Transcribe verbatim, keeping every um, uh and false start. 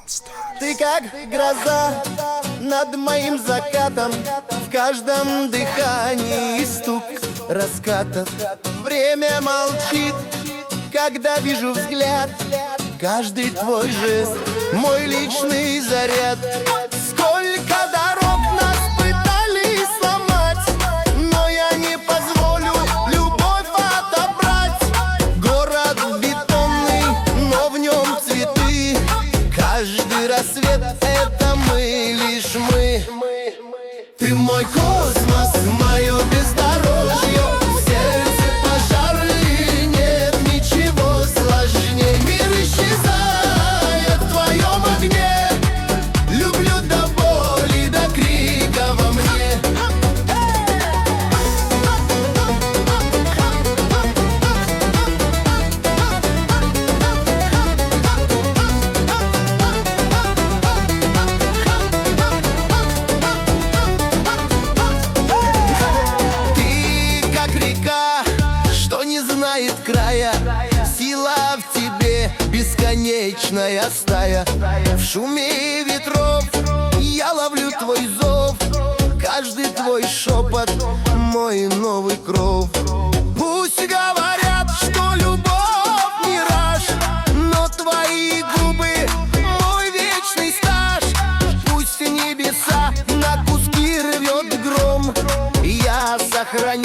Ты как гроза над моим закатом, в каждом дыхании стук раскатов. Время молчит, когда вижу взгляд, каждый твой жест — мой личный заряд. Сколько дорог нас пытались сломать, но я не позволю любовь отобрать. Город бетонный, но в нем цветы. Каждый рассвет — это мы, лишь мы. Ты мой космос, мое бездорожье. В сердце пожары, нет ничего сложнее. Мир исчезает в твоем огне. Люблю до боли, до крика во мне. Знает края, сила в тебе, бесконечная стая. В шуме ветров я ловлю твой зов, каждый твой шепот — мой новый кров. Пусть говорят, что любовь — мираж, но твои губы — мой вечный стаж. Пусть небеса на куски рвет гром, я сохраню